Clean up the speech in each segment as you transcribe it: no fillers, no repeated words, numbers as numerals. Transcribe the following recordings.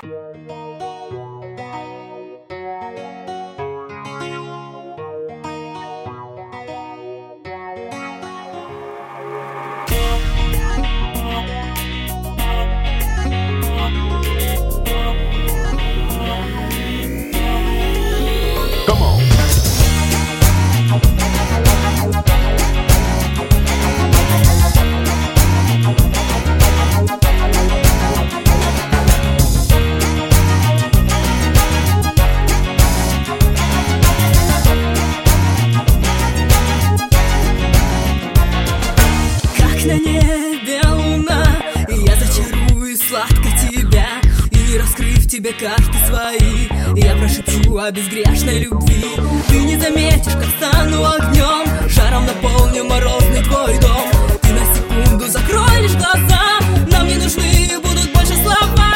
На небе луна, и я зачарую сладко тебя. И не раскрыв тебе карты свои, я прошепчу о безгрешной любви. Ты не заметишь, как стану огнем, жаром наполню морозный твой дом. Ты на секунду закроешь глаза, нам не нужны будут больше слова.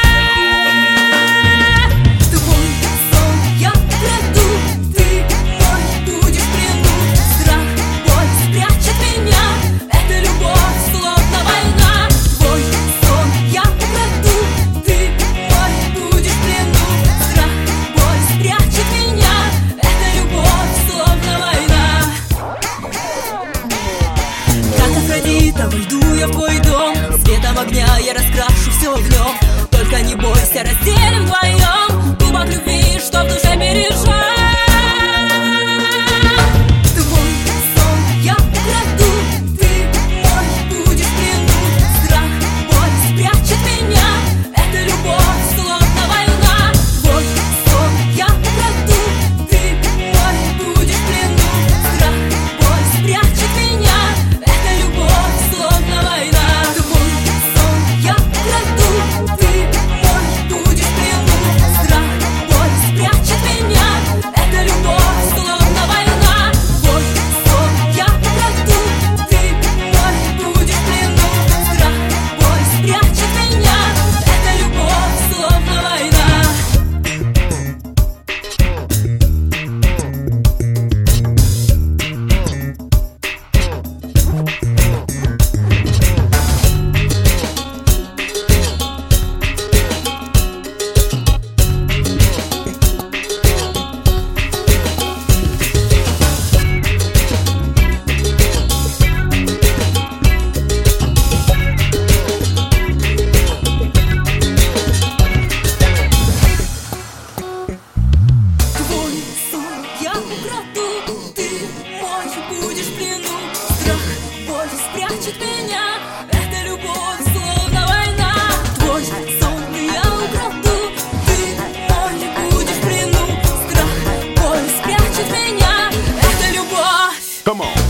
Твой сон я краду, ты мой будешь в плену. Страх, боль спрячет меня, это любовь, словно война. Твой сон я украду, ты мой будешь в плену. Страх, боль спрячет меня, это любовь, словно война. Как Афродита, войду я в твой дом, светом огня я раскрашу все в нем. Только не бойся, разделим вдвоем кубок любви, что в душе бережем. Спрячет меня, это любовь, словно война. Твой сон я украду, ты мой будешь в плену. Страх, боль спрячет меня, это любовь. Come on.